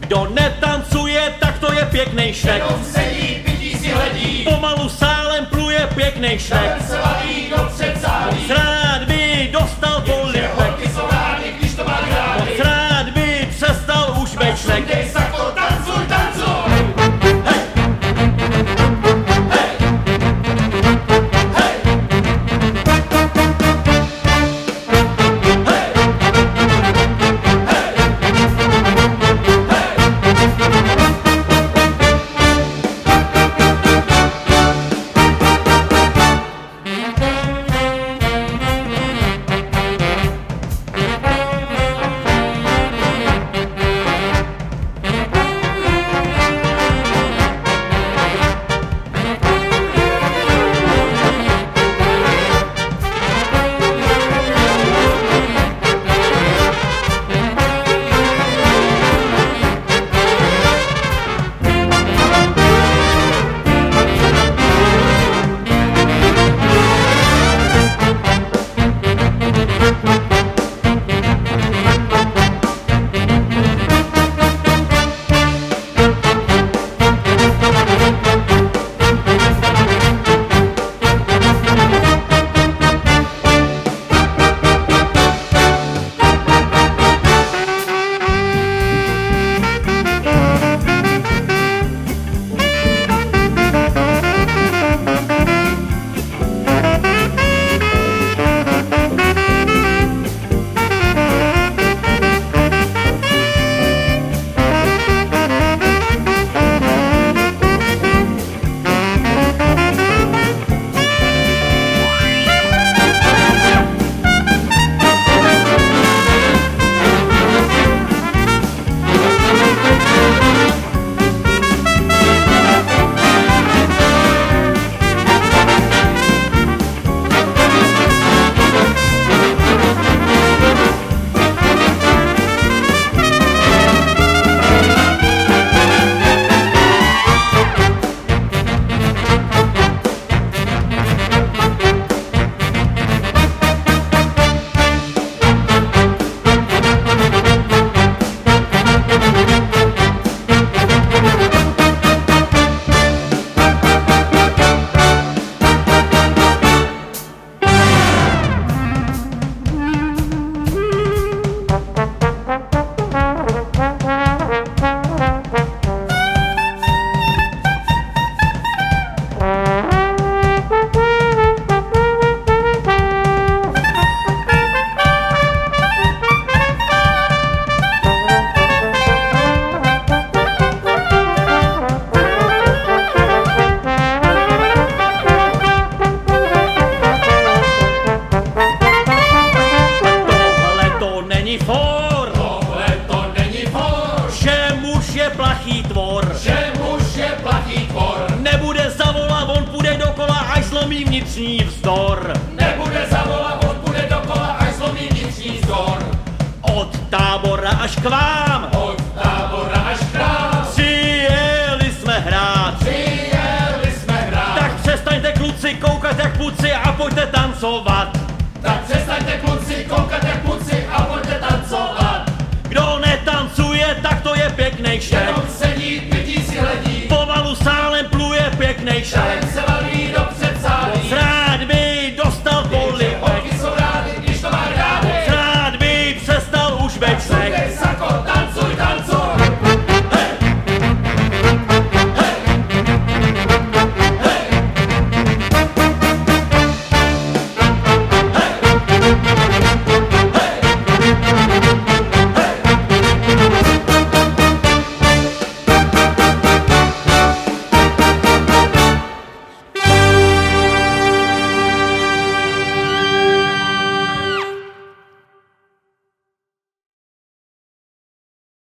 Kdo netancuje, tak to je pěknej šek. Jenom sedí, pití si hledí. Pomalu sálem pluje pěknej šek. Ten se laví do předsálí. Moc rád by dostal polipek. Holky jsou rády, když to má rády. Moc rád by přestal už být šek. Dej sako, tancuj, tancuj. plachý tvor. Že muž je plachý tvor. Nebude zavolat, on půjde dokola, až zlomí vnitřní vzdor. Nebude zavolat, on půjde dokola, až zlomí vnitřní vzdor. Od Tábora až k vám. Od Tábora až k nám. Přijeli jsme hrát. Přijeli jsme hrát. Tak přestaňte kluci koukat jak puci a pojďte tancovat.